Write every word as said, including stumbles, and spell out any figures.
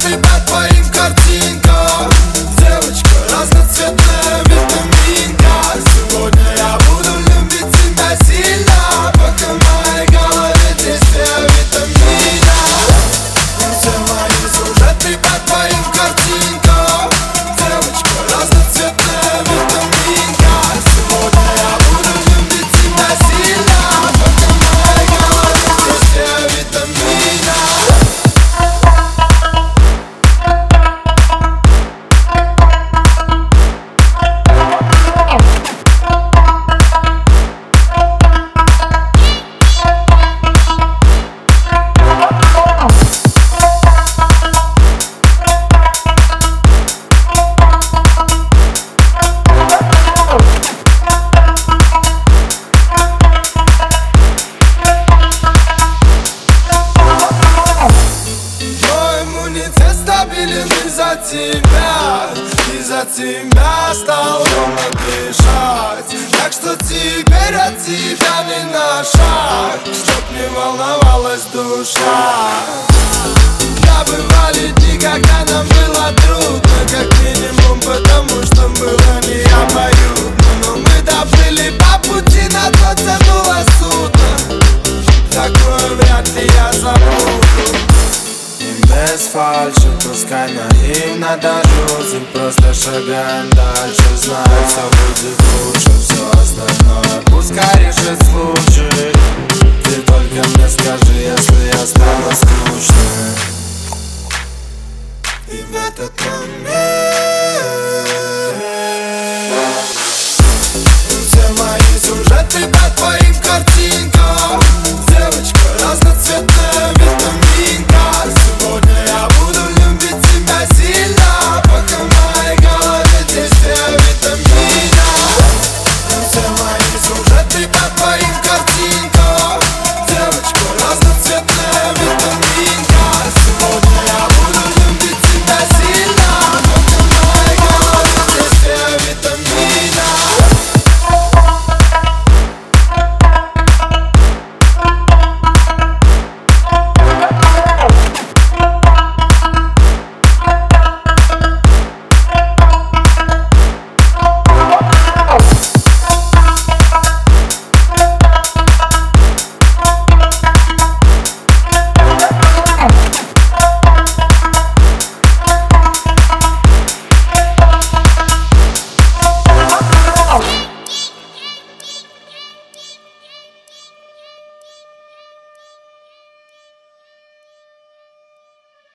сюжеты по твоим картинкам. Девочка разноцветная витаминка. Сегодня я буду любить тебя сильно, пока в моей голове действие витамина. Все мои сюжеты по твоим картинкам. Девочка разноцветная витаминка. Сегодня я буду любить тебя сильно, пока в моей голове действие витамина. Стабилен из-за тебя, из-за тебя стал ровно дышать. Так что теперь от тебя не на шаг, чтоб не волновалась душа. Да, бывали дни, когда нам было трудно, как минимум потому, что было не обоюдно. Но мы доплыли по пути, на то тянуло судно. Такое вряд ли я забуду. Без фальши, пускай наивно даже, просто шагаем дальше, знаю, все будет лучше, все остальное пускай решит случай. Ты только мне скажи, если я стану скучным.